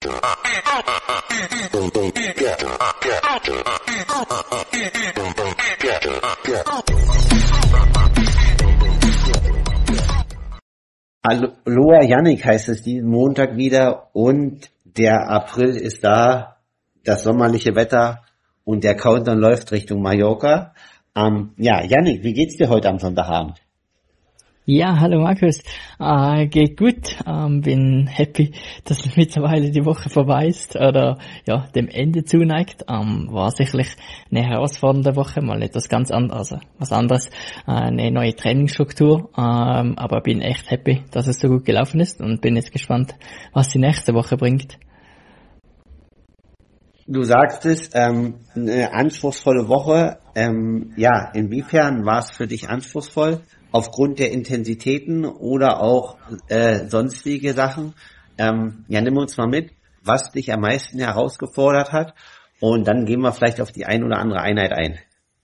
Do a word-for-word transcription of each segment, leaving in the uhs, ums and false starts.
Aloha Yannick heißt es diesen Montag wieder und der April ist da, das sommerliche Wetter und der Countdown läuft Richtung Mallorca. Ähm, ja, Yannick, wie geht's dir heute am Sonntagabend? Ja, hallo Markus. Äh, geht gut. Ähm, bin happy, dass mittlerweile die Woche vorbei ist oder ja dem Ende zuneigt. Ähm, war sicherlich eine herausfordernde Woche, mal etwas ganz anderes, also was anderes, äh, eine neue Trainingsstruktur. Ähm, aber bin echt happy, dass es so gut gelaufen ist und bin jetzt gespannt, was die nächste Woche bringt. Du sagst es, ähm, eine anspruchsvolle Woche. Ähm, ja, inwiefern war es für dich anspruchsvoll? Aufgrund der Intensitäten oder auch äh, sonstige Sachen. Ähm, ja, nimm uns mal mit, was dich am meisten herausgefordert hat und dann gehen wir vielleicht auf die ein oder andere Einheit ein.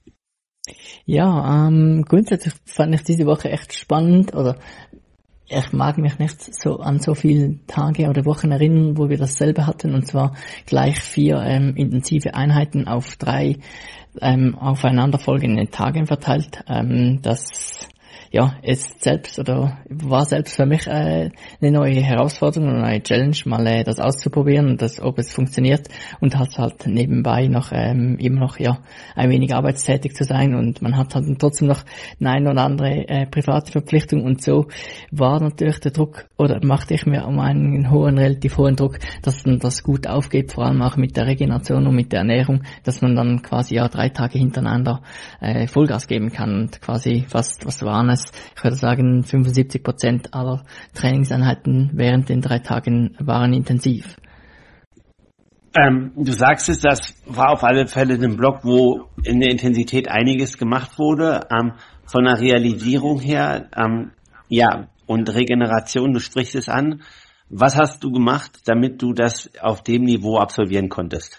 Ja, ähm, grundsätzlich fand ich diese Woche echt spannend oder ich mag mich nicht so an so viele Tage oder Wochen erinnern, wo wir dasselbe hatten und zwar gleich vier ähm, intensive Einheiten auf drei ähm, aufeinanderfolgende Tage verteilt. Ähm, das ja, ist selbst oder war selbst für mich äh, eine neue Herausforderung und eine neue Challenge, mal äh, das auszuprobieren und das, ob es funktioniert und halt halt nebenbei noch ähm, immer noch ja ein wenig arbeitstätig zu sein und man hat halt trotzdem noch eine ein oder andere äh, private Verpflichtung und so war natürlich der Druck oder machte ich mir um einen hohen, relativ hohen Druck, dass man das gut aufgeht, vor allem auch mit der Regeneration und mit der Ernährung, dass man dann quasi ja drei Tage hintereinander äh, Vollgas geben kann und quasi fast, was waren es, ich würde sagen, fünfundsiebzig Prozent aller Trainingseinheiten während den drei Tagen waren intensiv. Ähm, du sagst es, das war auf alle Fälle ein Block, wo in der Intensität einiges gemacht wurde. Ähm, von der Realisierung her, ähm, ja, und Regeneration, du sprichst es an. Was hast du gemacht, damit du das auf dem Niveau absolvieren konntest?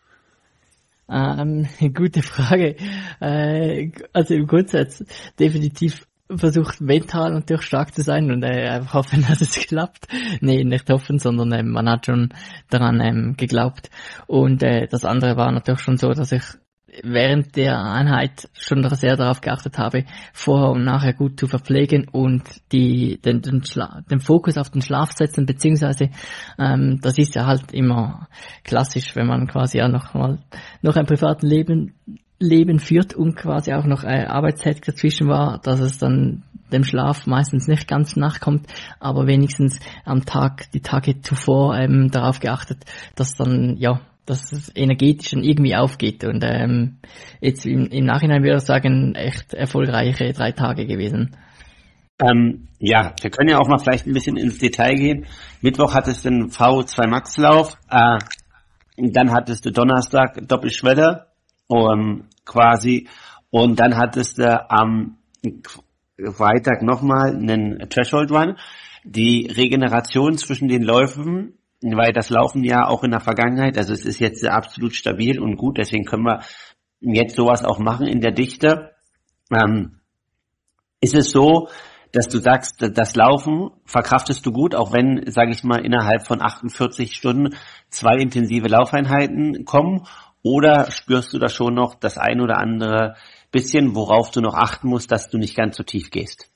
Ähm, gute Frage. Äh, also im Grundsatz definitiv versucht mental natürlich stark zu sein und äh, einfach hoffen, dass es klappt. Nee, nicht hoffen, sondern äh, man hat schon daran ähm, geglaubt. Und äh, das andere war natürlich schon so, dass ich während der Einheit schon sehr darauf geachtet habe, vorher und nachher gut zu verpflegen und die den, den, Schla- den Fokus auf den Schlaf setzen, beziehungsweise ähm, das ist ja halt immer klassisch, wenn man quasi ja noch mal noch ein privates Leben Leben führt und quasi auch noch äh, arbeitstätig dazwischen war, dass es dann dem Schlaf meistens nicht ganz nachkommt, aber wenigstens am Tag, die Tage zuvor ähm, darauf geachtet, dass dann, ja, dass es energetisch dann irgendwie aufgeht und ähm, jetzt im, im Nachhinein würde ich sagen, echt erfolgreiche drei Tage gewesen. Ähm, ja, wir können ja auch mal vielleicht ein bisschen ins Detail gehen. Mittwoch hattest du den V zwei Max Lauf, äh, dann hattest du Donnerstag Doppelschwelle, um, quasi, und dann hattest du am Freitag nochmal einen Threshold Run. Die Regeneration zwischen den Läufen, weil das Laufen ja auch in der Vergangenheit, also es ist jetzt absolut stabil und gut, deswegen können wir jetzt sowas auch machen in der Dichte. Ähm, ist es so, dass du sagst, das Laufen verkraftest du gut, auch wenn, sage ich mal, innerhalb von achtundvierzig Stunden zwei intensive Laufeinheiten kommen? Oder spürst du da schon noch das ein oder andere bisschen, worauf du noch achten musst, dass du nicht ganz so tief gehst?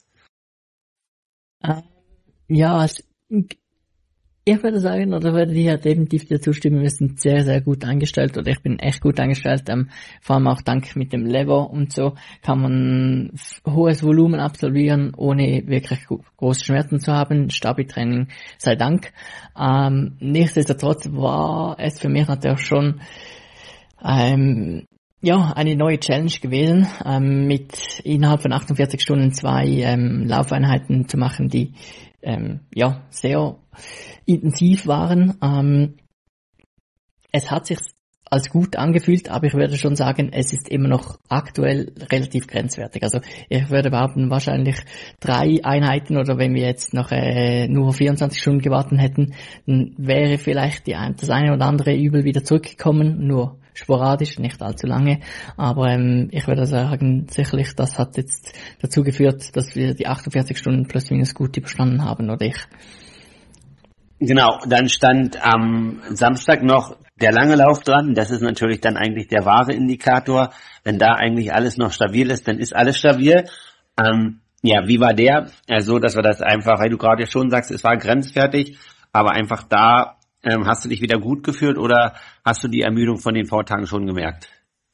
Ja, es, ich würde sagen, oder würde dir definitiv dir zustimmen, wir sind sehr, sehr gut eingestellt oder ich bin echt gut eingestellt, ähm, vor allem auch dank mit dem Lever und so kann man hohes Volumen absolvieren, ohne wirklich große Schmerzen zu haben, Stabi-Training sei Dank. Ähm, nichtsdestotrotz war es für mich natürlich schon Ähm, ja, eine neue Challenge gewesen, ähm, mit innerhalb von achtundvierzig Stunden zwei ähm, Laufeinheiten zu machen, die ähm, ja sehr intensiv waren. Ähm, es hat sich als gut angefühlt, aber ich würde schon sagen, es ist immer noch aktuell relativ grenzwertig. Also ich würde behaupten, wahrscheinlich drei Einheiten oder wenn wir jetzt noch äh, nur vierundzwanzig Stunden gewartet hätten, dann wäre vielleicht die ein, das eine oder andere Übel wieder zurückgekommen, nur sporadisch, nicht allzu lange, aber ähm, ich würde sagen, sicherlich, das hat jetzt dazu geführt, dass wir die achtundvierzig Stunden plus minus gut überstanden haben, oder ich. Genau, dann stand am Samstag noch der lange Lauf dran. Das ist natürlich dann eigentlich der wahre Indikator. Wenn da eigentlich alles noch stabil ist, dann ist alles stabil. Ähm, ja, wie war der? Also, dass wir das einfach, weil du gerade schon sagst, es war grenzwertig, aber einfach da ähm, hast du dich wieder gut gefühlt oder hast du die Ermüdung von den Vortagen schon gemerkt?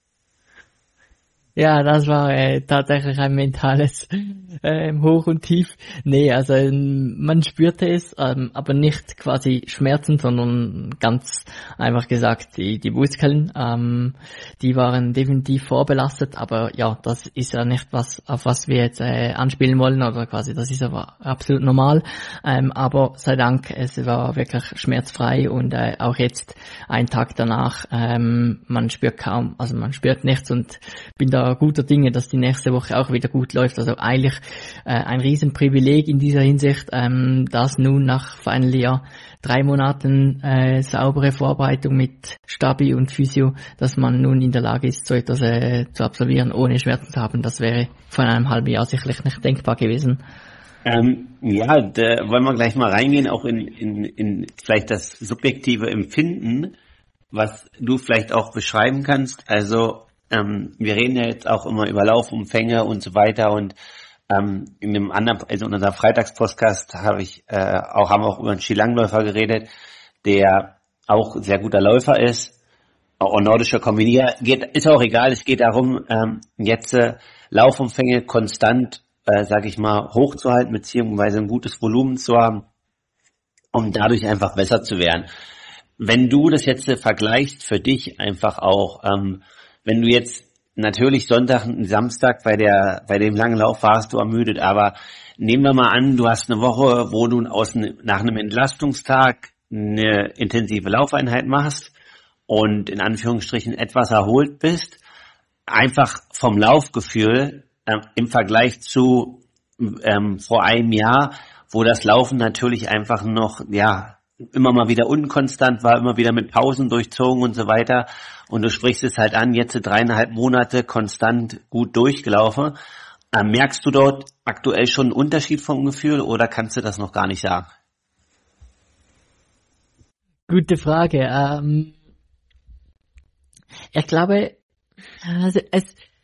Ja, das war äh, tatsächlich ein mentales äh, Hoch und Tief. Nee, also ähm, man spürte es, ähm, aber nicht quasi Schmerzen, sondern ganz einfach gesagt, die, die Muskeln, ähm, die waren definitiv vorbelastet, aber ja, das ist ja nicht was, auf was wir jetzt äh, anspielen wollen, oder quasi, das ist aber absolut normal, ähm, aber sei Dank, es war wirklich schmerzfrei und äh, auch jetzt, einen Tag danach, ähm, man spürt kaum, also man spürt nichts und bin da guter Dinge, dass die nächste Woche auch wieder gut läuft. Also eigentlich äh, ein Riesenprivileg in dieser Hinsicht, ähm, dass nun nach Final Year drei Monaten äh, saubere Vorbereitung mit Stabi und Physio, dass man nun in der Lage ist, so etwas äh, zu absolvieren, ohne Schmerzen zu haben. Das wäre vor einem halben Jahr sicherlich nicht denkbar gewesen. Ähm, ja, da wollen wir gleich mal reingehen, auch in, in, in vielleicht das subjektive Empfinden, was du vielleicht auch beschreiben kannst. Also Ähm, wir reden ja jetzt auch immer über Laufumfänge und so weiter und ähm, in einem anderen, also in unserem Freitagspodcast habe ich äh, auch haben wir auch über einen Skilangläufer geredet, der auch sehr guter Läufer ist, auch nordischer Kombinier. Geht, ist auch egal. Es geht darum, ähm, jetzt äh, Laufumfänge konstant, äh, sage ich mal, hochzuhalten beziehungsweise ein gutes Volumen zu haben, um dadurch einfach besser zu werden. Wenn du das jetzt äh, vergleichst für dich einfach auch ähm, wenn du jetzt natürlich Sonntag und Samstag bei der bei dem langen Lauf warst du ermüdet, aber nehmen wir mal an, du hast eine Woche, wo du aus, nach einem Entlastungstag eine intensive Laufeinheit machst und in Anführungsstrichen etwas erholt bist, einfach vom Laufgefühl äh, im Vergleich zu ähm, vor einem Jahr, wo das Laufen natürlich einfach noch, ja, immer mal wieder unkonstant war, immer wieder mit Pausen durchzogen und so weiter. Und du sprichst es halt an, jetzt dreieinhalb Monate konstant gut durchgelaufen. Ähm, merkst du dort aktuell schon einen Unterschied vom Gefühl oder kannst du das noch gar nicht sagen? Gute Frage. Ähm, ich glaube, also es,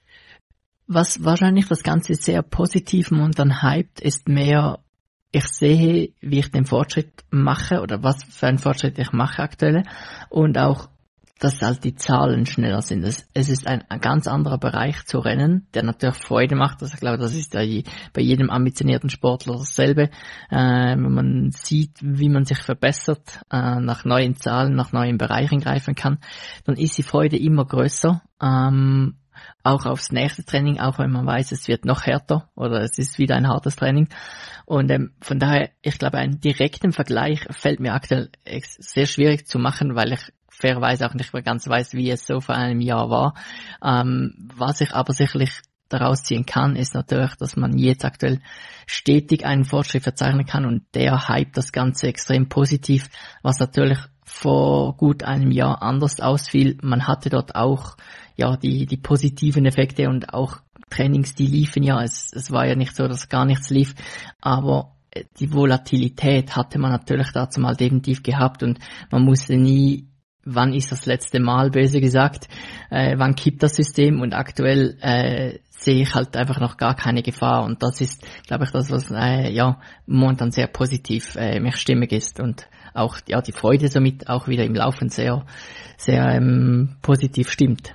was wahrscheinlich das Ganze sehr positiv momentan hypt, ist mehr, ich sehe, wie ich den Fortschritt mache oder was für einen Fortschritt ich mache aktuell und auch, dass halt die Zahlen schneller sind. Es, es ist ein, ein ganz anderer Bereich zu rennen, der natürlich Freude macht. Also ich glaube, das ist ja je, bei jedem ambitionierten Sportler dasselbe. Äh, wenn man sieht, wie man sich verbessert, äh, nach neuen Zahlen, nach neuen Bereichen greifen kann, dann ist die Freude immer größer. Ähm, auch aufs nächste Training, auch wenn man weiß, es wird noch härter oder es ist wieder ein hartes Training. Und ähm, von daher, ich glaube, einen direkten Vergleich fällt mir aktuell sehr schwierig zu machen, weil ich fairerweise auch nicht mehr ganz weiß, wie es so vor einem Jahr war. Ähm, was ich aber sicherlich daraus ziehen kann, ist natürlich, dass man jetzt aktuell stetig einen Fortschritt verzeichnen kann und der hypt das Ganze extrem positiv, was natürlich vor gut einem Jahr anders ausfiel. Man hatte dort auch ja die die positiven Effekte und auch Trainings, die liefen ja. Es, es war ja nicht so, dass gar nichts lief, aber die Volatilität hatte man natürlich dazu mal definitiv gehabt und man musste nie, wann ist das letzte Mal, böse gesagt, äh, wann kippt das System und aktuell äh, sehe ich halt einfach noch gar keine Gefahr und das ist, glaube ich, das, was äh, ja momentan sehr positiv äh, mich stimmig ist und auch ja die Freude somit auch wieder im Laufen sehr, sehr ähm, positiv stimmt.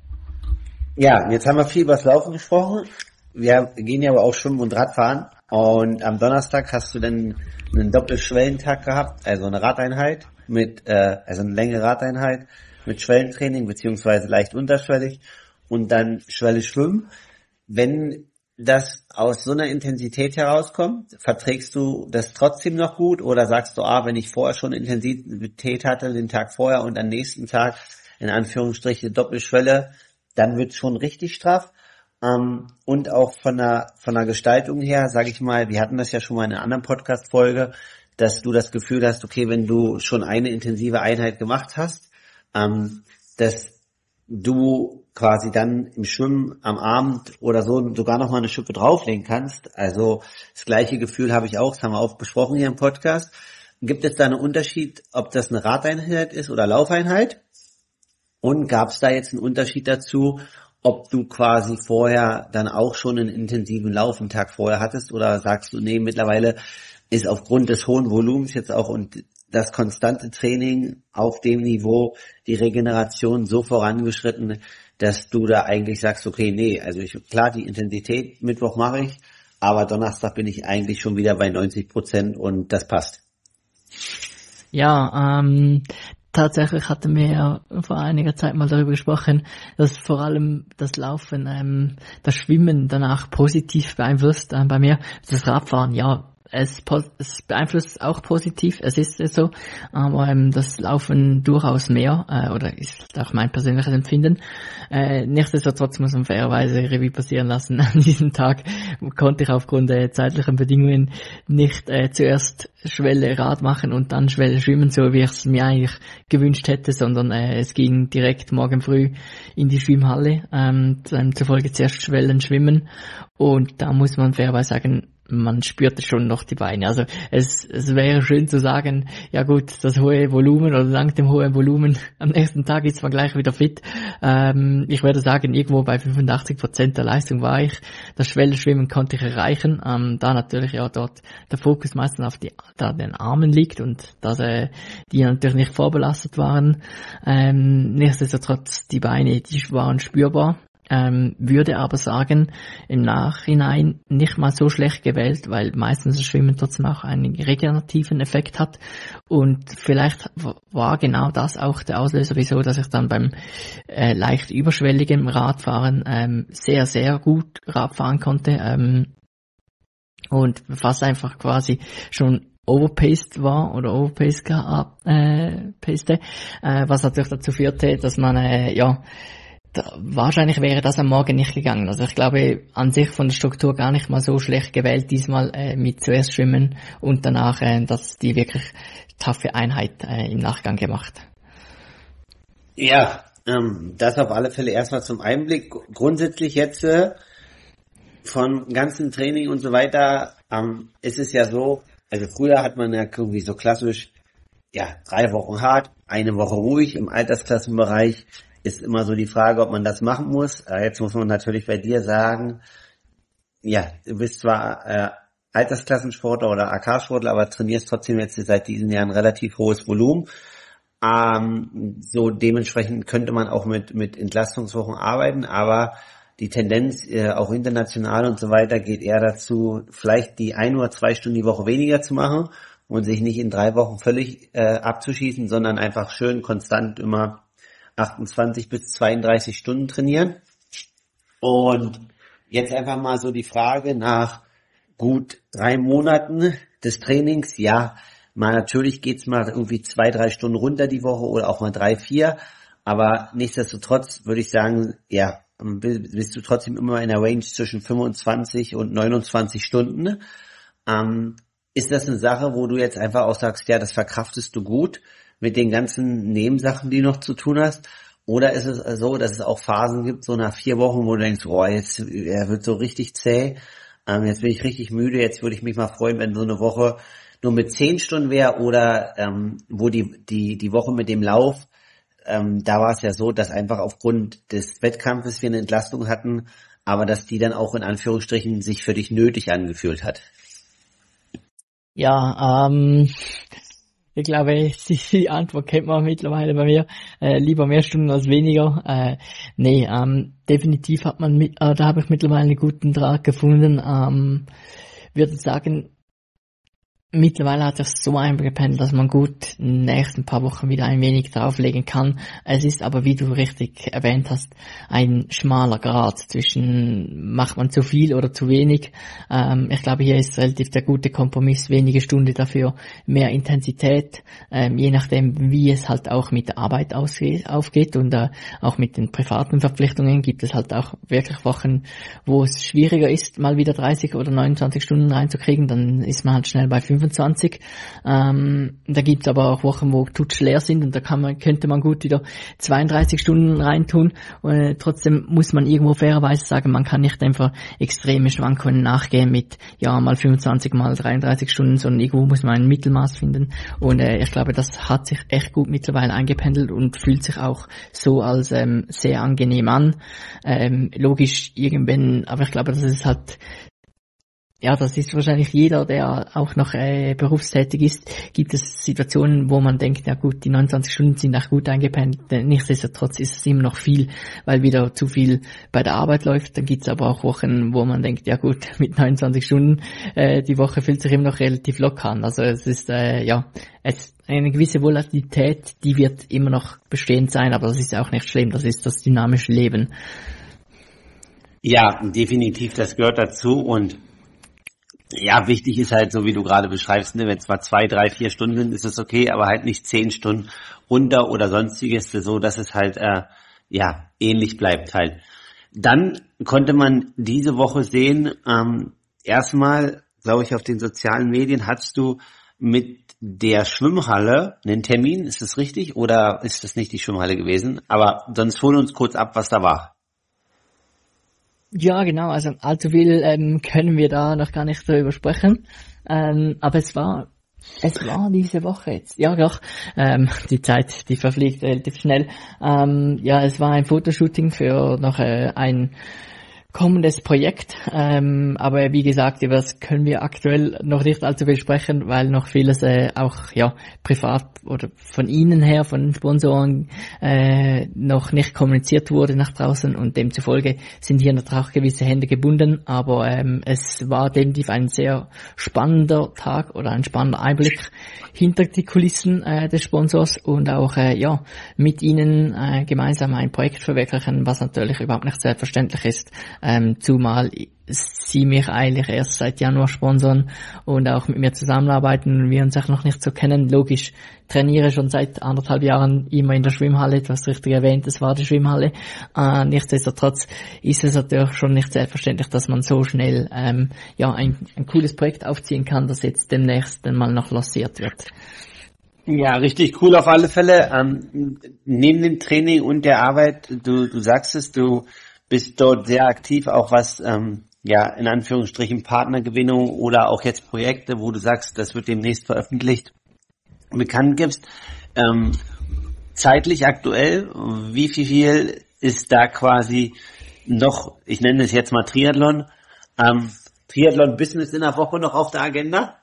Ja, jetzt haben wir viel über das Laufen gesprochen. Wir gehen ja aber auch Schwimmen und Radfahren. Und am Donnerstag hast du dann einen Doppelschwellentag gehabt, also eine Radeinheit mit, äh, also eine längere Radeinheit mit Schwellentraining beziehungsweise leicht unterschwellig und dann Schwelle Schwimmen. Wenn das aus so einer Intensität herauskommt, verträgst du das trotzdem noch gut oder sagst du, ah, wenn ich vorher schon Intensität hatte, den Tag vorher und am nächsten Tag in Anführungsstrichen Doppelschwelle, dann wird's schon richtig straff. Ähm, und auch von der von der Gestaltung her, sage ich mal, wir hatten das ja schon mal in einer anderen Podcast-Folge, dass du das Gefühl hast, okay, wenn du schon eine intensive Einheit gemacht hast, ähm, dass du quasi dann im Schwimmen am Abend oder so sogar noch mal eine Schippe drauflegen kannst. Also das gleiche Gefühl habe ich auch, das haben wir auch besprochen hier im Podcast. gibt es da einen Unterschied, ob das eine Radeinheit ist oder Laufeinheit? Und gab es da jetzt einen Unterschied dazu, ob du quasi vorher dann auch schon einen intensiven Lauf einen Tag vorher hattest oder sagst du, nee, mittlerweile ist aufgrund des hohen Volumens jetzt auch und das konstante Training auf dem Niveau, die Regeneration so vorangeschritten, dass du da eigentlich sagst, okay, nee, also ich, klar, die Intensität Mittwoch mache ich, aber Donnerstag bin ich eigentlich schon wieder bei neunzig Prozent und das passt. Ja, ähm, tatsächlich hatten wir ja vor einiger Zeit mal darüber gesprochen, dass vor allem das Laufen, ähm, das Schwimmen danach positiv beeinflusst. Ähm, bei mir das Radfahren, ja, es, es beeinflusst auch positiv, es ist so, aber ähm, das Laufen durchaus mehr, äh, oder ist auch mein persönliches Empfinden. Äh, nichtsdestotrotz muss man fairerweise Revue passieren lassen. An diesem Tag konnte ich aufgrund der zeitlichen Bedingungen nicht äh, zuerst Schwelle Rad machen und dann Schwelle schwimmen, so wie ich es mir eigentlich gewünscht hätte, sondern äh, es ging direkt morgen früh in die Schwimmhalle, ähm, zufolge zuerst Schwellen schwimmen und da muss man fairerweise sagen, man spürte schon noch die Beine. Also es, es wäre schön zu sagen, ja gut, das hohe Volumen oder dank dem hohen Volumen am nächsten Tag ist man gleich wieder fit. Ähm, ich würde sagen, irgendwo bei fünfundachtzig Prozent der Leistung war ich. Das Schwellenschwimmen konnte ich erreichen, ähm, da natürlich ja dort der Fokus meistens auf die, da den Armen liegt und dass äh, die natürlich nicht vorbelastet waren. Ähm, nichtsdestotrotz die Beine, die waren spürbar. Ähm, würde aber sagen, im Nachhinein nicht mal so schlecht gewählt, weil meistens das Schwimmen trotzdem auch einen regenerativen Effekt hat und vielleicht war genau das auch der Auslöser, wieso, dass ich dann beim äh, leicht überschwelligen Radfahren ähm, sehr, sehr gut Radfahren konnte ähm, und fast einfach quasi schon overpaced war oder overpaced gehabt, äh, paced, äh, was natürlich dazu führte, dass man äh, ja Da, wahrscheinlich wäre das am Morgen nicht gegangen. Also ich glaube an sich von der Struktur gar nicht mal so schlecht gewählt, diesmal äh, mit zuerst Schwimmen und danach äh, das die wirklich taffe Einheit äh, im Nachgang gemacht. Ja, ähm, das auf alle Fälle erstmal zum Einblick. Grundsätzlich jetzt äh, von ganzen Training und so weiter ähm, ist es ja so, also früher hat man ja irgendwie so klassisch, ja, drei Wochen hart, eine Woche ruhig im Altersklassenbereich. Ist immer so die Frage, ob man das machen muss. Jetzt muss man natürlich bei dir sagen, ja, du bist zwar äh, Altersklassensportler oder A K-Sportler, aber trainierst trotzdem jetzt seit diesem Jahr ein relativ hohes Volumen. Ähm, so dementsprechend könnte man auch mit mit Entlastungswochen arbeiten, aber die Tendenz äh, auch international und so weiter geht eher dazu, vielleicht die ein oder zwei Stunden die Woche weniger zu machen und sich nicht in drei Wochen völlig äh, abzuschießen, sondern einfach schön konstant immer achtundzwanzig bis zweiunddreißig Stunden trainieren. Und jetzt einfach mal so die Frage nach gut drei Monaten des Trainings. Ja, mal natürlich geht's mal irgendwie zwei, drei Stunden runter die Woche oder auch mal drei, vier. Aber nichtsdestotrotz würde ich sagen, ja, bist du trotzdem immer in der Range zwischen fünfundzwanzig und neunundzwanzig Stunden. Ähm, ist das eine Sache, wo du jetzt einfach auch sagst, ja, das verkraftest du gut mit den ganzen Nebensachen, die du noch zu tun hast? Oder ist es so, dass es auch Phasen gibt, so nach vier Wochen, wo du denkst, oh, jetzt er wird so richtig zäh, ähm, jetzt bin ich richtig müde, jetzt würde ich mich mal freuen, wenn so eine Woche nur mit zehn Stunden wäre oder ähm, wo die die die Woche mit dem Lauf, ähm, da war es ja so, dass einfach aufgrund des Wettkampfes wir eine Entlastung hatten, aber dass die dann auch in Anführungsstrichen sich für dich nötig angefühlt hat. Ja, ähm... Ich glaube, die Antwort kennt man mittlerweile bei mir. Äh, lieber mehr Stunden als weniger. Äh, nee, ähm, definitiv hat man mit, äh, da habe ich mittlerweile einen guten Draht gefunden. Ähm, würde sagen, mittlerweile hat es so eingependelt, dass man gut in den nächsten paar Wochen wieder ein wenig drauflegen kann. Es ist aber, wie du richtig erwähnt hast, ein schmaler Grad zwischen macht man zu viel oder zu wenig. Ähm, ich glaube, hier ist relativ der gute Kompromiss, wenige Stunden dafür, mehr Intensität, ähm, je nachdem, wie es halt auch mit der Arbeit ausgeht, aufgeht und äh, auch mit den privaten Verpflichtungen gibt es halt auch wirklich Wochen, wo es schwieriger ist, mal wieder dreißig oder neunundzwanzig Stunden reinzukriegen, dann ist man halt schnell bei fünfundzwanzig fünfundzwanzig. Ähm, da gibt's aber auch Wochen, wo tutsch leer sind und da kann man, könnte man gut wieder zweiunddreißig Stunden reintun. Und, äh, trotzdem muss man irgendwo fairerweise sagen, man kann nicht einfach extreme Schwankungen nachgehen mit, ja, mal fünfundzwanzig, mal dreiunddreißig Stunden, sondern irgendwo muss man ein Mittelmaß finden. Und äh, ich glaube, das hat sich echt gut mittlerweile eingependelt und fühlt sich auch so als ähm, sehr angenehm an. Ähm, logisch irgendwann, aber ich glaube, das ist halt, ja, das ist wahrscheinlich jeder, der auch noch äh, berufstätig ist, gibt es Situationen, wo man denkt, ja gut, die neunundzwanzig Stunden sind auch gut eingependelt, nichtsdestotrotz ist es immer noch viel, weil wieder zu viel bei der Arbeit läuft. Dann gibt es aber auch Wochen, wo man denkt, ja gut, mit neunundzwanzig Stunden, äh, die Woche fühlt sich immer noch relativ locker an. Also es ist, äh, ja, es eine gewisse Volatilität, die wird immer noch bestehend sein, aber das ist auch nicht schlimm, das ist das dynamische Leben. Ja, definitiv, das gehört dazu und ja, wichtig ist halt, so wie du gerade beschreibst, ne, wenn es mal zwei, drei, vier Stunden sind, ist es okay, aber halt nicht zehn Stunden unter oder sonstiges, so dass es halt, äh, ja, ähnlich bleibt halt. Dann konnte man diese Woche sehen, ähm, erstmal, glaube ich, auf den sozialen Medien hattest du mit der Schwimmhalle einen Termin, ist das richtig oder ist das nicht die Schwimmhalle gewesen? Aber sonst hol uns kurz ab, was da war. Ja, genau, also allzu viel ähm, können wir da noch gar nicht darüber sprechen, ähm, aber es war es war diese Woche jetzt, ja doch, ähm, die Zeit, die verfliegt relativ schnell, ähm, ja, es war ein Fotoshooting für noch äh, ein kommendes Projekt, ähm, aber wie gesagt, über das können wir aktuell noch nicht allzu viel sprechen, weil noch vieles äh, auch ja privat oder von Ihnen her, von den Sponsoren äh, noch nicht kommuniziert wurde nach draußen und demzufolge sind hier natürlich auch gewisse Hände gebunden, aber ähm, es war definitiv ein sehr spannender Tag oder ein spannender Einblick hinter die Kulissen äh, des Sponsors und auch äh, ja mit Ihnen äh, gemeinsam ein Projekt verwirklichen, was natürlich überhaupt nicht selbstverständlich ist. Ähm, zumal sie mich eigentlich erst seit Januar sponsern und auch mit mir zusammenarbeiten und wir uns auch noch nicht so kennen. Logisch, trainiere schon seit anderthalb Jahren immer in der Schwimmhalle, du hast richtig erwähnt, es war die Schwimmhalle. Äh, nichtsdestotrotz ist es natürlich schon nicht selbstverständlich, dass man so schnell ähm, ja ein, ein cooles Projekt aufziehen kann, das jetzt demnächst mal noch lanciert wird. Ja, richtig cool auf alle Fälle. Ähm, neben dem Training und der Arbeit, du, du sagst es, du bist dort sehr aktiv, auch was, ähm, ja, in Anführungsstrichen Partnergewinnung oder auch jetzt Projekte, wo du sagst, das wird demnächst veröffentlicht, bekannt gibst. Ähm, zeitlich aktuell, wie viel, viel ist da quasi noch, ich nenne es jetzt mal Triathlon, ähm, Triathlon-Business in der Woche noch auf der Agenda?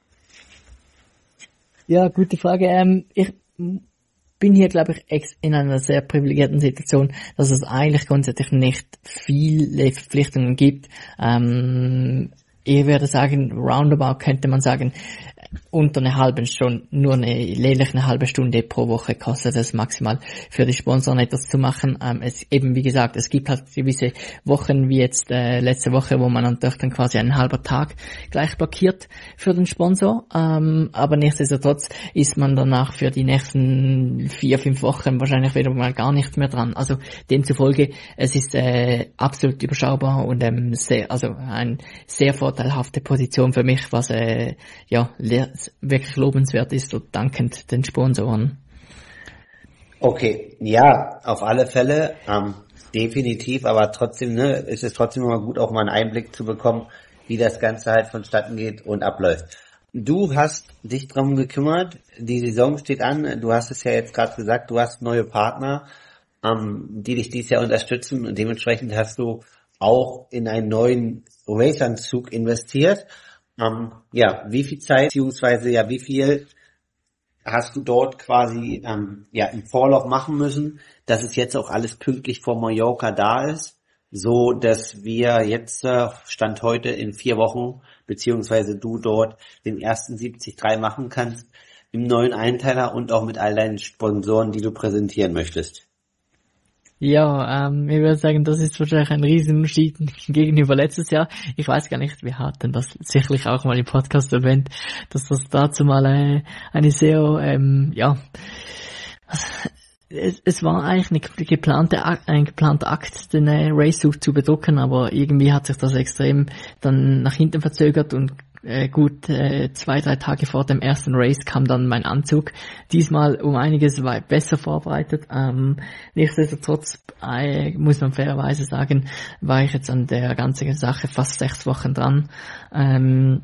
Ja, gute Frage. Ähm, ich bin hier, glaube ich, in einer sehr privilegierten Situation, dass es eigentlich grundsätzlich nicht viele Verpflichtungen gibt. Ähm, ich würde sagen, roundabout könnte man sagen, unter einer halben Stunde, nur eine, lediglich eine halbe Stunde pro Woche kostet es maximal für die Sponsoren etwas zu machen. Ähm, es eben, wie gesagt, es gibt halt gewisse Wochen, wie jetzt äh, letzte Woche, wo man natürlich dann quasi einen halben Tag gleich blockiert für den Sponsor. Ähm, aber nichtsdestotrotz ist man danach für die nächsten vier, fünf Wochen wahrscheinlich wieder mal gar nicht mehr dran. Also demzufolge, es ist äh, absolut überschaubar und ähm, sehr, also eine sehr vorteilhafte Position für mich, was äh, ja wirklich lobenswert ist und dankend den Sponsoren. Okay, ja, auf alle Fälle, ähm, definitiv, aber trotzdem, ne, ist es trotzdem immer gut, auch mal einen Einblick zu bekommen, wie das Ganze halt vonstatten geht und abläuft. Du hast dich darum gekümmert, die Saison steht an, du hast es ja jetzt gerade gesagt, du hast neue Partner, ähm, die dich dieses Jahr unterstützen und dementsprechend hast du auch in einen neuen Raceanzug investiert. Ähm, ja, wie viel Zeit, beziehungsweise ja, wie viel hast du dort quasi ähm, ja im Vorlauf machen müssen, dass es jetzt auch alles pünktlich vor Mallorca da ist, so dass wir jetzt äh, Stand heute in vier Wochen, beziehungsweise du dort den ersten siebzig Komma drei machen kannst im neuen Einteiler und auch mit all deinen Sponsoren, die du präsentieren möchtest. Ja, ähm, ich würde sagen, das ist wahrscheinlich ein Riesenunterschied gegenüber letztes Jahr. Ich weiß gar nicht, wir hatten das sicherlich auch mal im Podcast erwähnt, dass das dazu mal eine, eine sehr, ähm, ja, es, es war eigentlich eine geplante, ein geplanter Akt, den äh, Racesuit zu bedrucken, aber irgendwie hat sich das extrem dann nach hinten verzögert und äh, gut äh, zwei, drei Tage vor dem ersten Race kam dann mein Anzug. Diesmal um einiges weit besser vorbereitet. Ähm, nichtsdestotrotz äh, muss man fairerweise sagen, war ich jetzt an der ganzen Sache fast sechs Wochen dran. Ähm,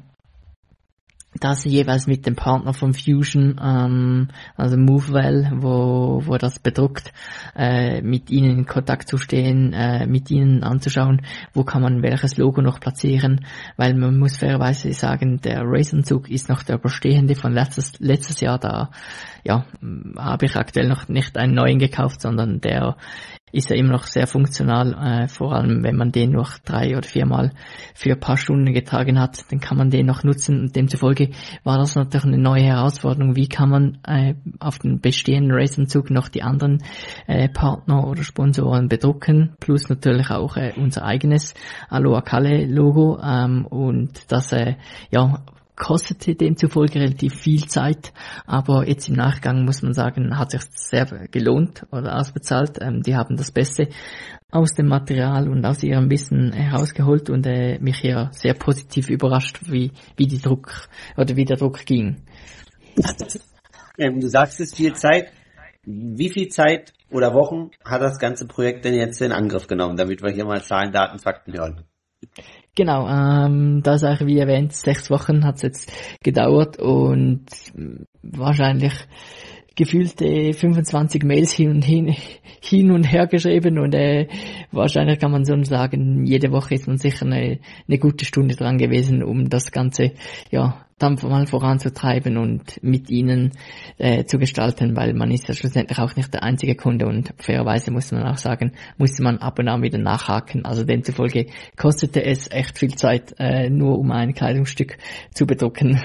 Das jeweils mit dem Partner von Fusion, ähm, also Movewell, wo, wo das bedruckt, äh, mit ihnen in Kontakt zu stehen, äh, mit ihnen anzuschauen, wo kann man welches Logo noch platzieren, weil man muss fairerweise sagen, der Race-Anzug ist noch der bestehende von letztes, letztes Jahr, da, ja, habe ich aktuell noch nicht einen neuen gekauft, sondern der ist ja immer noch sehr funktional, äh, vor allem wenn man den noch drei oder viermal für ein paar Stunden getragen hat, dann kann man den noch nutzen und demzufolge war das natürlich eine neue Herausforderung, wie kann man äh, auf den bestehenden Raceanzug noch die anderen äh, Partner oder Sponsoren bedrucken, plus natürlich auch äh, unser eigenes Aloha Kalle Logo ähm, und das äh, ja kostete demzufolge relativ viel Zeit, aber jetzt im Nachgang muss man sagen, hat sich sehr gelohnt oder ausbezahlt. Ähm, die haben das Beste aus dem Material und aus ihrem Wissen herausgeholt und äh, mich hier sehr positiv überrascht, wie wie die Druck oder wie der Druck ging. Ähm, du sagst es viel Zeit. Wie viel Zeit oder Wochen hat das ganze Projekt denn jetzt in Angriff genommen, damit wir hier mal Zahlen, Daten, Fakten hören? Genau, ähm, das auch wie erwähnt, sechs Wochen hat es jetzt gedauert und wahrscheinlich gefühlte fünfundzwanzig Mails hin und hin, hin und her geschrieben und äh, wahrscheinlich kann man so sagen, jede Woche ist man sicher eine, eine gute Stunde dran gewesen, um das Ganze ja dann mal voranzutreiben und mit ihnen äh, zu gestalten, weil man ist ja schlussendlich auch nicht der einzige Kunde und fairerweise muss man auch sagen, musste man ab und an wieder nachhaken. Also demzufolge kostete es echt viel Zeit, äh, nur um ein Kleidungsstück zu bedrucken.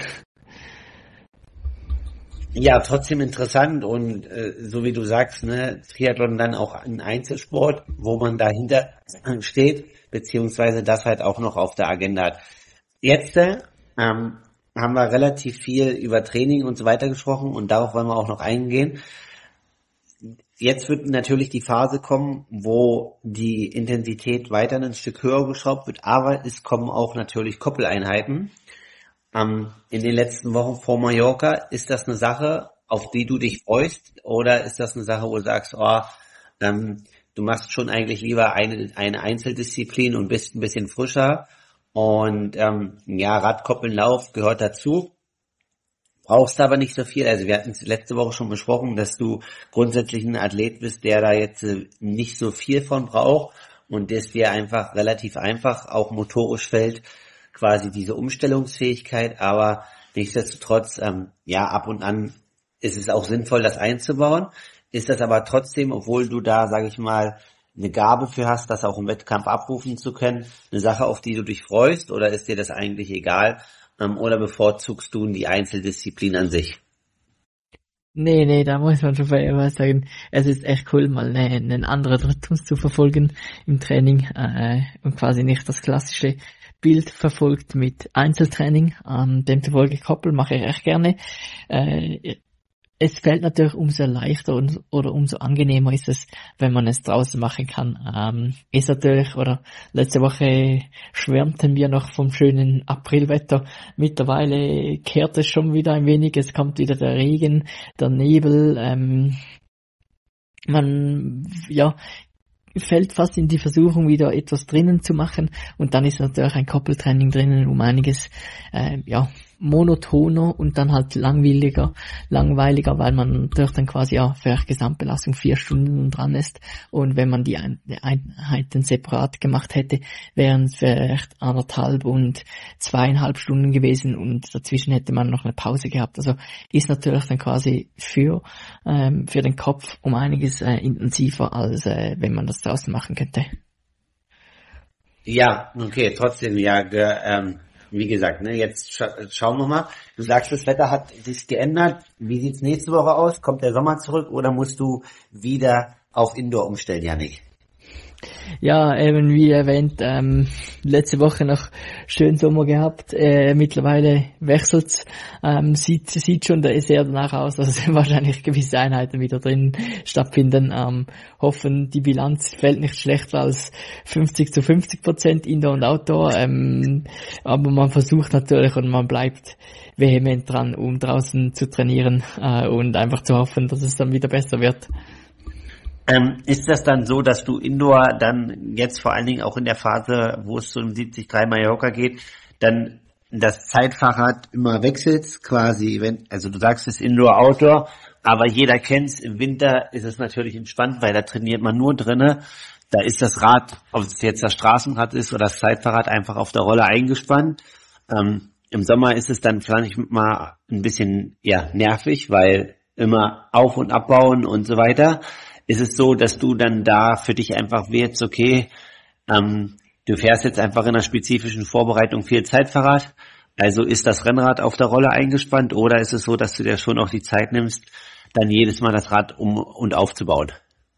Ja, trotzdem interessant und äh, so wie du sagst, ne, Triathlon dann auch ein Einzelsport, wo man dahinter steht, beziehungsweise das halt auch noch auf der Agenda hat. Jetzt äh, ähm, haben wir relativ viel über Training und so weiter gesprochen und darauf wollen wir auch noch eingehen. Jetzt wird natürlich die Phase kommen, wo die Intensität weiter ein Stück höher geschraubt wird, aber es kommen auch natürlich Koppeleinheiten. Ähm, in den letzten Wochen vor Mallorca, ist das eine Sache, auf die du dich freust, oder ist das eine Sache, wo du sagst, oh, ähm, du machst schon eigentlich lieber eine, eine Einzeldisziplin und bist ein bisschen frischer und ähm, ja, Radkoppeln, Lauf gehört dazu, brauchst aber nicht so viel. Also wir hatten es letzte Woche schon besprochen, dass du grundsätzlich ein Athlet bist, der da jetzt äh, nicht so viel von braucht und dass dir einfach relativ einfach auch motorisch fällt, quasi diese Umstellungsfähigkeit, aber nichtsdestotrotz, ähm, ja, ab und an ist es auch sinnvoll, das einzubauen. Ist das aber trotzdem, obwohl du da, sage ich mal, eine Gabe für hast, das auch im Wettkampf abrufen zu können, eine Sache, auf die du dich freust, oder ist dir das eigentlich egal, ähm, oder bevorzugst du die Einzeldisziplin an sich? Nee, nee, da muss man schon fairerweise sagen, es ist echt cool, mal eine, einen anderen Rhythmus zu verfolgen im Training äh, und quasi nicht das klassische Bild verfolgt mit Einzeltraining. Ähm, demzufolge Koppel mache ich echt gerne. Äh, es fällt natürlich umso leichter und, oder umso angenehmer ist es, wenn man es draußen machen kann. Ähm, ist natürlich, oder letzte Woche schwärmten wir noch vom schönen Aprilwetter. Mittlerweile kehrt es schon wieder ein wenig. Es kommt wieder der Regen, der Nebel. Ähm, man, ja, fällt fast in die Versuchung, wieder etwas drinnen zu machen, und dann ist natürlich ein Koppeltraining drinnen, um einiges äh, ja monotoner und dann halt langweiliger, langweiliger, weil man natürlich dann quasi ja für Gesamtbelastung vier Stunden dran ist, und wenn man die Einheiten separat gemacht hätte, wären es vielleicht anderthalb und zweieinhalb Stunden gewesen und dazwischen hätte man noch eine Pause gehabt. Also ist natürlich dann quasi für ähm, für den Kopf um einiges äh, intensiver, als äh, wenn man das draußen machen könnte. Ja, okay, trotzdem, ja, ge, ähm, wie gesagt, ne, jetzt scha- schauen wir mal. Du sagst, das Wetter hat sich geändert. Wie sieht's nächste Woche aus? Kommt der Sommer zurück oder musst du wieder auf Indoor umstellen, Jannik? Ja, eben wie erwähnt, ähm, letzte Woche noch schön Sommer gehabt, äh, mittlerweile wechselt's, ähm, sieht, sieht schon da sehr danach aus, dass wahrscheinlich gewisse Einheiten wieder drin stattfinden, ähm, hoffen, die Bilanz fällt nicht schlechter als fünfzig zu fünfzig Prozent Indoor und Outdoor, ähm, aber man versucht natürlich und man bleibt vehement dran, um draußen zu trainieren, äh, und einfach zu hoffen, dass es dann wieder besser wird. Ähm, ist das dann so, dass du Indoor dann jetzt vor allen Dingen auch in der Phase, wo es zum siebzig drei Mallorca geht, dann das Zeitfahrrad immer wechselst, quasi, wenn, also du sagst es Indoor, Outdoor, aber jeder kennt's, im Winter ist es natürlich entspannt, weil da trainiert man nur drinne, da ist das Rad, ob es jetzt das Straßenrad ist oder das Zeitfahrrad, einfach auf der Rolle eingespannt. Ähm, im Sommer ist es dann vielleicht mal ein bisschen, ja, nervig, weil immer auf- und abbauen und so weiter. Ist es so, dass du dann da für dich einfach wählst, okay, ähm, du fährst jetzt einfach in einer spezifischen Vorbereitung viel Zeitfahrrad, also ist das Rennrad auf der Rolle eingespannt oder ist es so, dass du dir schon auch die Zeit nimmst, dann jedes Mal das Rad um und aufzubauen?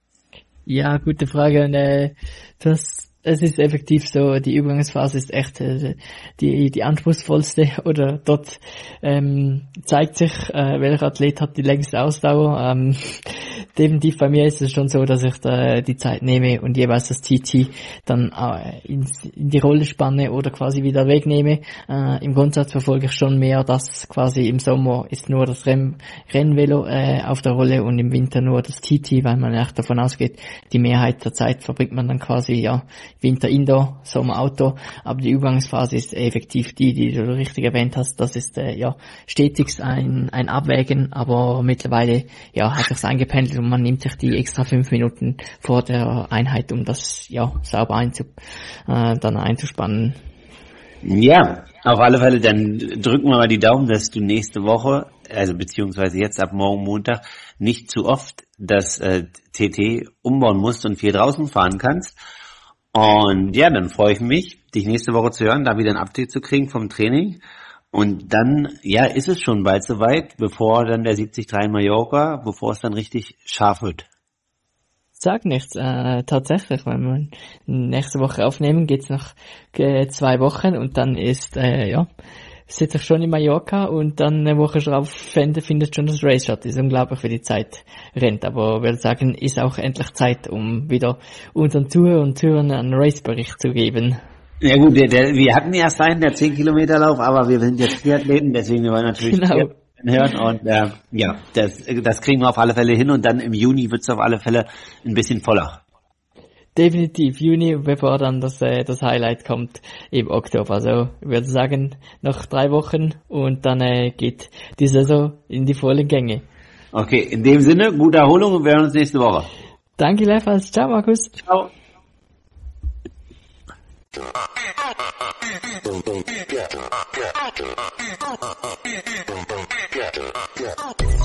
Ja, gute Frage. Und, äh, das, es ist effektiv so, die Übergangsphase ist echt äh, die die anspruchsvollste oder dort ähm, zeigt sich, äh, welcher Athlet hat die längste Ausdauer. Ähm, definitiv bei mir ist es schon so, dass ich da die Zeit nehme und jeweils das T T dann äh, in, in die Rolle spanne oder quasi wieder wegnehme. Äh, Im Grundsatz verfolge ich schon mehr, dass quasi im Sommer ist nur das Renn, Rennvelo äh, auf der Rolle und im Winter nur das T T, weil man echt davon ausgeht, die Mehrheit der Zeit verbringt man dann quasi, ja, Winter Indoor, Sommer Outdoor, aber die Übergangsphase ist effektiv die, die du richtig erwähnt hast. Das ist äh, ja stetig ein ein Abwägen, aber mittlerweile ja hat sich's eingependelt und man nimmt sich die extra fünf Minuten vor der Einheit, um das ja sauber einzu, äh, dann einzuspannen. Ja, auf alle Fälle, dann drücken wir mal die Daumen, dass du nächste Woche, also beziehungsweise jetzt ab morgen Montag, nicht zu oft das äh, T T umbauen musst und viel draußen fahren kannst. Und ja, dann freue ich mich, dich nächste Woche zu hören, da wieder ein Update zu kriegen vom Training. Und dann, ja, ist es schon bald soweit, bevor dann der siebzig drei in Mallorca, bevor es dann richtig scharf wird. Sag nichts, äh, tatsächlich, wenn wir nächste Woche aufnehmen, geht's noch äh, zwei Wochen und dann ist, äh, ja, sitze ich schon in Mallorca und dann eine Woche drauf findet, findet schon das Race statt. Das ist unglaublich, wie die Zeit rennt. Aber ich würde sagen, ist auch endlich Zeit, um wieder unseren Zuhörern und Zuhörern einen Race-Bericht zu geben. Ja gut, der, der, wir hatten erst einen, der zehn Kilometer Lauf, aber wir sind jetzt Triathleten, deswegen wir wollen natürlich Genau. hören und äh, ja, das, das kriegen wir auf alle Fälle hin und dann im Juni wird es auf alle Fälle ein bisschen voller. Definitiv Juni, bevor dann das äh, das Highlight kommt im Oktober. Also ich würde sagen, noch drei Wochen und dann äh, geht die Saison in die vollen Gänge. Okay, in dem Sinne, gute Erholung und wir hören uns nächste Woche. Danke gleichfalls. Ciao Markus. Ciao. Get